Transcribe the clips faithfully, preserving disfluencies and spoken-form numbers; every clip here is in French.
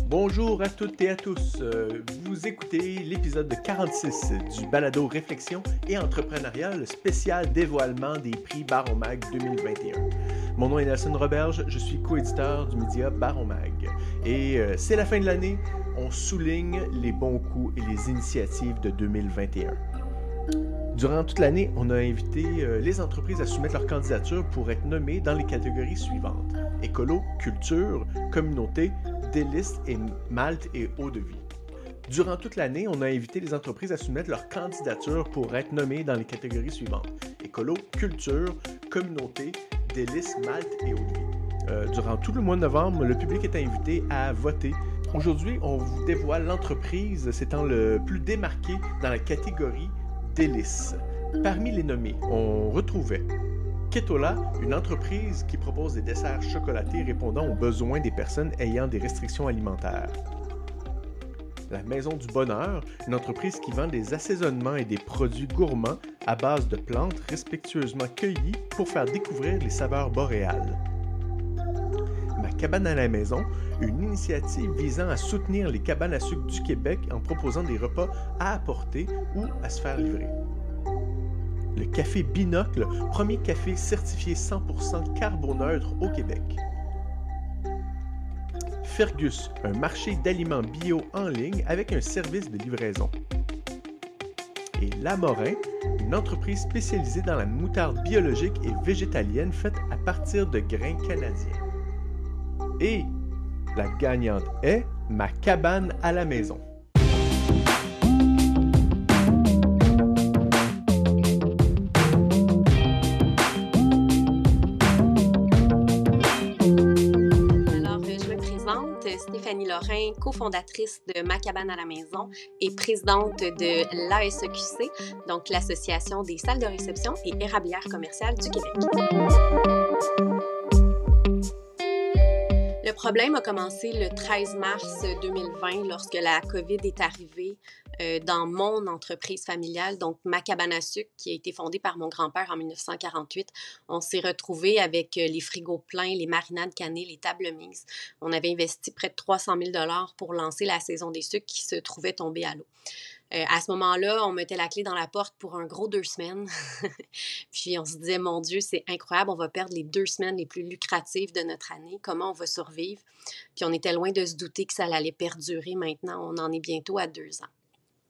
Bonjour à toutes et à tous. Euh, vous écoutez l'épisode de quarante-six du balado Réflexion et entrepreneurial spécial dévoilement des prix Baron Mag deux mille vingt et un. Mon nom est Nelson Roberge, je suis coéditeur du média Baron Mag. Et euh, c'est la fin de l'année, on souligne les bons coups et les initiatives de deux mille vingt et un. Durant toute l'année, on a invité euh, les entreprises à soumettre leur candidature pour être nommées dans les catégories suivantes: écolo, culture, communauté, délices et malte et eau de vie. Durant toute l'année, on a invité les entreprises à soumettre leur candidature pour être nommées dans les catégories suivantes: écolo, culture, communauté, délices, malte et eau de vie. Euh, durant tout le mois de novembre, le public est invité à voter. Aujourd'hui, on vous dévoile l'entreprise s'étant le plus démarquée dans la catégorie délices. Parmi les nommés, on retrouvait Ketola, une entreprise qui propose des desserts chocolatés répondant aux besoins des personnes ayant des restrictions alimentaires. La Maison du Bonheur, une entreprise qui vend des assaisonnements et des produits gourmands à base de plantes respectueusement cueillies pour faire découvrir les saveurs boréales. Ma cabane à la maison, une initiative visant à soutenir les cabanes à sucre du Québec en proposant des repas à apporter ou à se faire livrer. Le café Binocle, premier café certifié cent pour cent carboneutre au Québec. Fergus, un marché d'aliments bio en ligne avec un service de livraison. Et Lamorin, une entreprise spécialisée dans la moutarde biologique et végétalienne faite à partir de grains canadiens. Et la gagnante est ma cabane à la maison. Stéphanie Lorrain, cofondatrice de Ma cabane à la maison et présidente de l'A S E Q C, donc l'Association des salles de réception et érablières commerciales du Québec. Le problème a commencé le treize mars deux mille vingt lorsque la COVID est arrivée euh, dans mon entreprise familiale, donc Ma cabane à sucre, qui a été fondée par mon grand-père en dix-neuf cent quarante-huit. On s'est retrouvés avec les frigos pleins, les marinades cannées, les tables mises. On avait investi près de trois cent mille dollars pour lancer la saison des sucres qui se trouvait tomber à l'eau. Euh, à ce moment-là, on mettait la clé dans la porte pour un gros deux semaines. Puis on se disait, mon Dieu, c'est incroyable, on va perdre les deux semaines les plus lucratives de notre année. Comment on va survivre? Puis on était loin de se douter que ça allait perdurer maintenant. On en est bientôt à deux ans.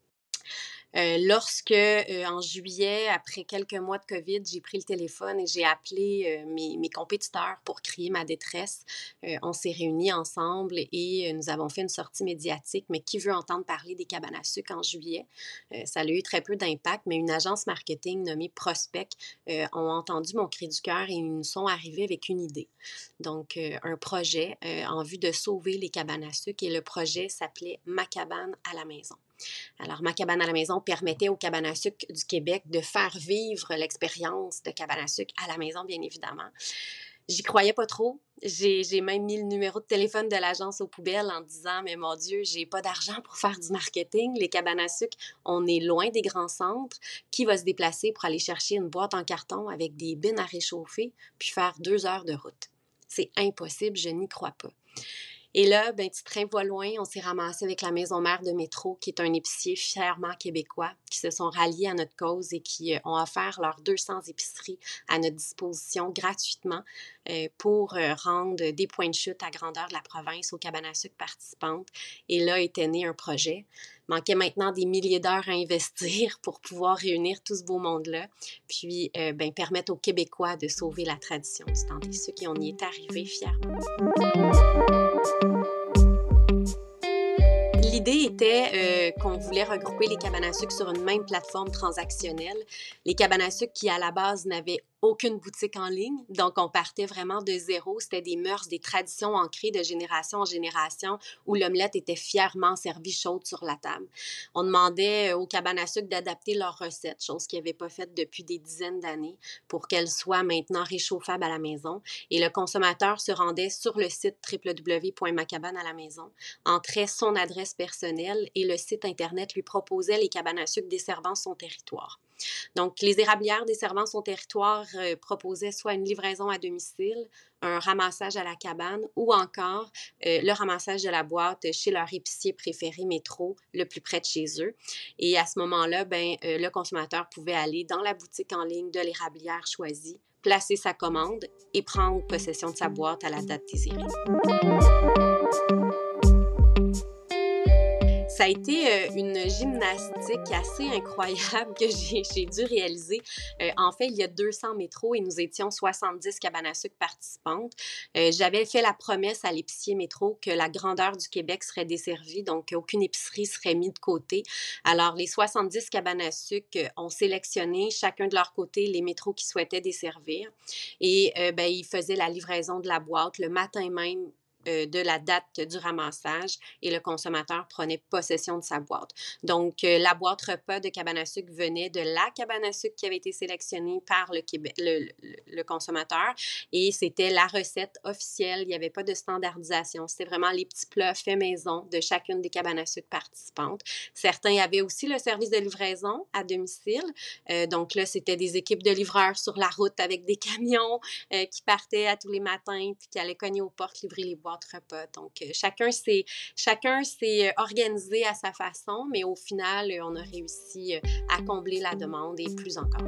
Euh, lorsque, euh, en juillet, après quelques mois de COVID, j'ai pris le téléphone et j'ai appelé euh, mes, mes compétiteurs pour crier ma détresse, euh, on s'est réunis ensemble et euh, nous avons fait une sortie médiatique. Mais qui veut entendre parler des cabanes à sucre en juillet? Euh, ça a eu très peu d'impact, mais une agence marketing nommée Prospect euh, ont entendu mon cri du cœur et ils nous sont arrivés avec une idée. Donc, euh, un projet euh, en vue de sauver les cabanes à sucre, et le projet s'appelait Ma cabane à la maison. Alors, Ma cabane à la maison permettait aux cabanes à sucre du Québec de faire vivre l'expérience de cabane à sucre à la maison, bien évidemment. J'y croyais pas trop. J'ai, j'ai même mis le numéro de téléphone de l'agence aux poubelles en disant « Mais mon Dieu, j'ai pas d'argent pour faire du marketing. Les cabanes à sucre, on est loin des grands centres. Qui va se déplacer pour aller chercher une boîte en carton avec des bines à réchauffer puis faire deux heures de route? C'est impossible, je n'y crois pas. » Et là, ben, petit train va loin, on s'est ramassé avec la Maison Mère de Métro, qui est un épicier fièrement québécois, qui se sont ralliés à notre cause et qui euh, ont offert leurs deux cents épiceries à notre disposition gratuitement euh, pour euh, rendre des points de chute à grandeur de la province aux cabanes à sucre participantes. Et là était né un projet. Manquait maintenant des milliers d'heures à investir pour pouvoir réunir tout ce beau monde-là, puis euh, ben, permettre aux Québécois de sauver la tradition du temps des sucres. Et on y est arrivé fièrement. L'idée était euh, qu'on voulait regrouper les cabanes à sucre sur une même plateforme transactionnelle. Les cabanes à sucre qui, à la base, n'avaient aucune boutique en ligne. Donc, on partait vraiment de zéro. C'était des mœurs, des traditions ancrées de génération en génération où l'omelette était fièrement servie chaude sur la table. On demandait aux cabanes à sucre d'adapter leurs recettes, chose qu'ils n'avaient pas faite depuis des dizaines d'années, pour qu'elles soient maintenant réchauffables à la maison. Et le consommateur se rendait sur le site w w w point ma cabane à la maison, entrait son adresse personnelle et le site Internet lui proposait les cabanes à sucre desservant son territoire. Donc, les érablières desservant son territoire euh, proposaient soit une livraison à domicile, un ramassage à la cabane ou encore euh, le ramassage de la boîte chez leur épicier préféré métro le plus près de chez eux. Et à ce moment-là, ben, euh, le consommateur pouvait aller dans la boutique en ligne de l'érablière choisie, placer sa commande et prendre possession de sa boîte à la date désirée. Ça a été euh, une gymnastique assez incroyable que j'ai, j'ai dû réaliser. Euh, en fait, il y a deux cents métros et nous étions soixante-dix cabanes à sucre participantes. Euh, j'avais fait la promesse à l'épicier métro que la grandeur du Québec serait desservie, donc aucune épicerie serait mise de côté. Alors, les soixante-dix cabanes à sucre ont sélectionné chacun de leur côté les métros qu'ils souhaitaient desservir. Et euh, ben, ils faisaient la livraison de la boîte le matin même de la date du ramassage et le consommateur prenait possession de sa boîte. Donc, euh, la boîte repas de cabane à sucre venait de la cabane à sucre qui avait été sélectionnée par le, Québec, le, le, le consommateur et c'était la recette officielle. Il n'y avait pas de standardisation. C'était vraiment les petits plats faits maison de chacune des cabanes à sucre participantes. Certains avaient aussi le service de livraison à domicile. Euh, donc là, c'était des équipes de livreurs sur la route avec des camions euh, qui partaient à tous les matins puis qui allaient cogner aux portes, livrer les boîtes repas. Donc, euh, chacun s'est, chacun s'est organisé à sa façon, mais au final, on a réussi à combler la demande et plus encore.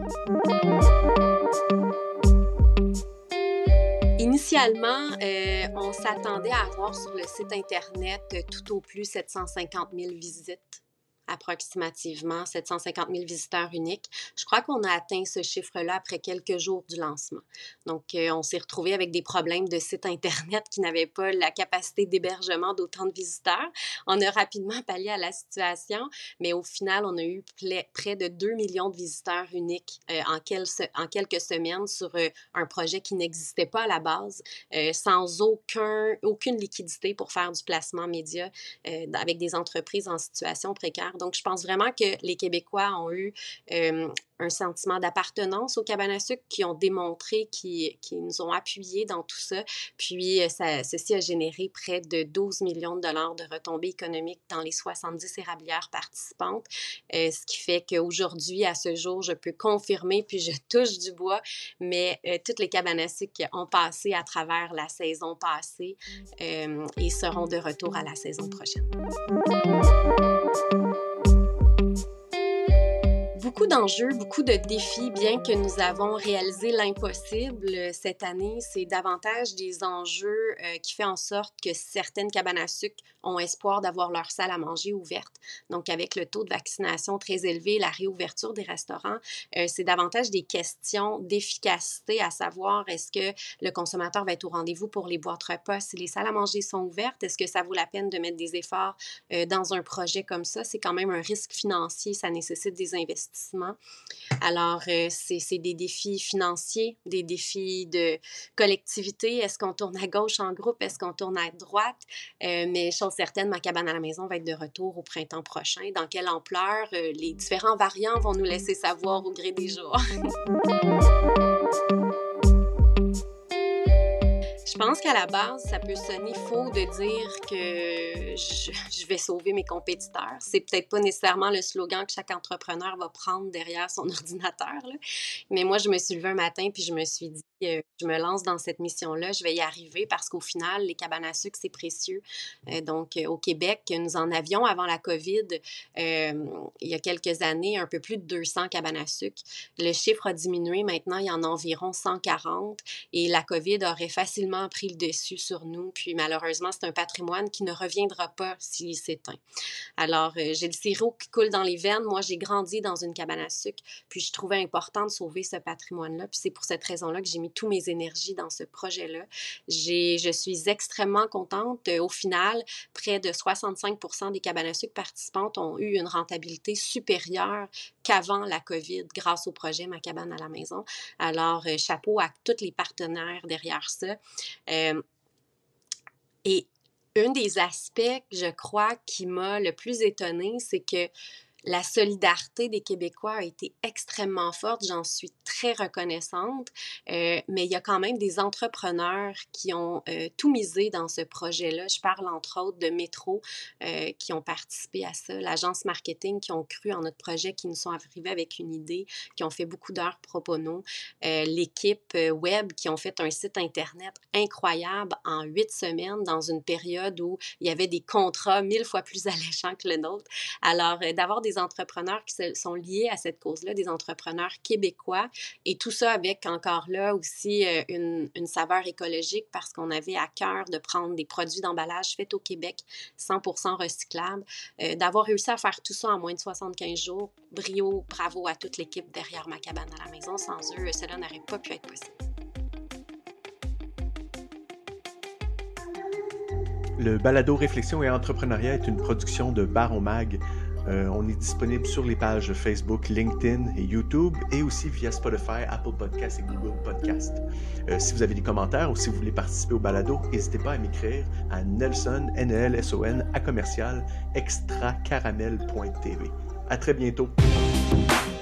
Initialement, euh, on s'attendait à avoir sur le site Internet euh, tout au plus sept cent cinquante mille visites. Approximativement sept cent cinquante mille visiteurs uniques. Je crois qu'on a atteint ce chiffre-là après quelques jours du lancement. Donc, euh, on s'est retrouvé avec des problèmes de site Internet qui n'avaient pas la capacité d'hébergement d'autant de visiteurs. On a rapidement pallié à la situation, mais au final, on a eu pl- près de deux millions de visiteurs uniques euh, en, quel- en quelques semaines sur euh, un projet qui n'existait pas à la base, euh, sans aucun, aucune liquidité pour faire du placement média euh, avec des entreprises en situation précaire. Donc, je pense vraiment que les Québécois ont eu euh, un sentiment d'appartenance aux cabanes à sucre, qui ont démontré, qui, qui nous ont appuyés dans tout ça. Puis, ça, ceci a généré près de douze millions de dollars de retombées économiques dans les soixante-dix érablières participantes, euh, ce qui fait qu'aujourd'hui, à ce jour, je peux confirmer, puis je touche du bois, mais euh, toutes les cabanes à sucre ont passé à travers la saison passée euh, et seront de retour à la saison prochaine. Beaucoup d'enjeux, beaucoup de défis, bien que nous avons réalisé l'impossible cette année, c'est davantage des enjeux euh, qui font en sorte que certaines cabanes à sucre ont espoir d'avoir leur salle à manger ouverte. Donc, avec le taux de vaccination très élevé, la réouverture des restaurants, euh, c'est davantage des questions d'efficacité, à savoir est-ce que le consommateur va être au rendez-vous pour les boîtes repas si les salles à manger sont ouvertes? Est-ce que ça vaut la peine de mettre des efforts euh, dans un projet comme ça? C'est quand même un risque financier, ça nécessite des investissements. Alors, euh, c'est, c'est des défis financiers, des défis de collectivité. Est-ce qu'on tourne à gauche en groupe? Est-ce qu'on tourne à droite? Euh, mais chose certaine, ma cabane à la maison va être de retour au printemps prochain. Dans quelle ampleur? Euh, les différents variants vont nous laisser savoir au gré des jours. Je pense qu'à la base, ça peut sonner faux de dire que je, je vais sauver mes compétiteurs. C'est peut-être pas nécessairement le slogan que chaque entrepreneur va prendre derrière son ordinateur, là. Mais moi, je me suis levée un matin puis je me suis dit, euh, je me lance dans cette mission-là, je vais y arriver parce qu'au final, les cabanes à sucre, c'est précieux. Euh, donc, euh, au Québec, nous en avions avant la COVID, euh, il y a quelques années, un peu plus de deux cents cabanes à sucre. Le chiffre a diminué. Maintenant, il y en a environ cent quarante et la COVID aurait facilement pris le dessus sur nous. Puis malheureusement, c'est un patrimoine qui ne reviendra pas s'il s'éteint. Alors, euh, j'ai le sirop qui coule dans les veines. Moi, j'ai grandi dans une cabane à sucre, puis je trouvais important de sauver ce patrimoine-là. Puis c'est pour cette raison-là que j'ai mis tous mes énergies dans ce projet-là. J'ai, je suis extrêmement contente. Au final, près de soixante-cinq pour cent des cabanes à sucre participantes ont eu une rentabilité supérieure qu'avant la COVID grâce au projet Ma cabane à la maison. Alors, euh, chapeau à tous les partenaires derrière ça. Euh, et un des aspects, je crois, qui m'a le plus étonnée, c'est que la solidarité des Québécois a été extrêmement forte, j'en suis très reconnaissante, euh, mais il y a quand même des entrepreneurs qui ont euh, tout misé dans ce projet-là. Je parle entre autres de Métro euh, qui ont participé à ça, l'agence marketing qui ont cru en notre projet, qui nous sont arrivés avec une idée, qui ont fait beaucoup d'heures pro bono, euh, l'équipe web qui ont fait un site internet incroyable en huit semaines dans une période où il y avait des contrats mille fois plus alléchants que le nôtre. Alors, euh, d'avoir des entrepreneurs qui se, sont liés à cette cause-là, des entrepreneurs québécois, et tout ça avec encore là aussi euh, une, une saveur écologique parce qu'on avait à cœur de prendre des produits d'emballage faits au Québec, cent pour cent recyclables. Euh, d'avoir réussi à faire tout ça en moins de soixante-quinze jours, brio, bravo à toute l'équipe derrière ma cabane à la maison. Sans eux, cela n'aurait pas pu être possible. Le balado Réflexion et entrepreneuriat est une production de Baron Mag. Euh, on est disponible sur les pages Facebook, LinkedIn et YouTube et aussi via Spotify, Apple Podcasts et Google Podcasts. Euh, si vous avez des commentaires ou si vous voulez participer au balado, n'hésitez pas à m'écrire à Nelson, N E L S O N, à commercial extracaramel point t v. À très bientôt.